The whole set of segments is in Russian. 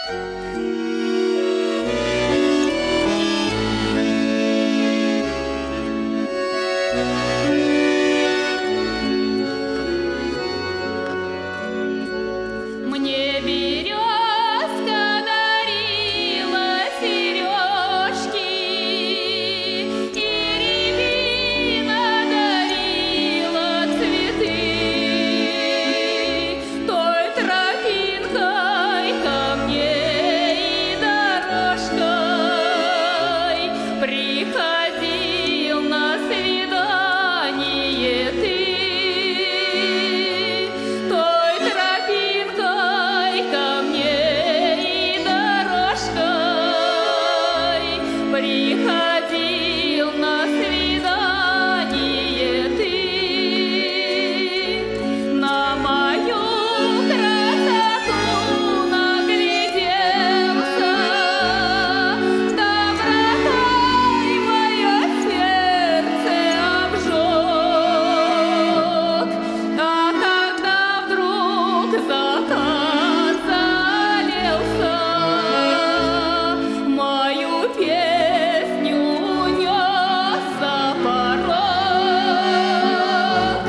Мне березка дарила сережки, и рябина дарила цветы. Той тропинкой ко мне и дорожкой приходил на свидание ты. Той тропинкой ко мне и дорожкой приходил на свидание ты. На мою красоту нагляделся, добротой мое сердце обжег. А когда вдруг закат залился, мою песню унес за порог.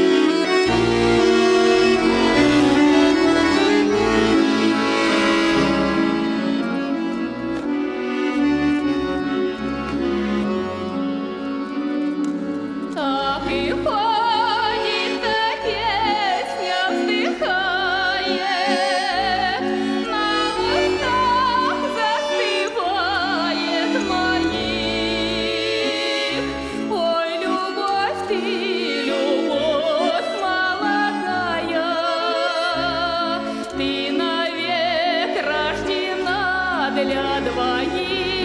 Так и ходит эта песня, вздыхает, на устах застывает моих. Ой, любовь ты, любовь молодая, ты навек рождена для двоих.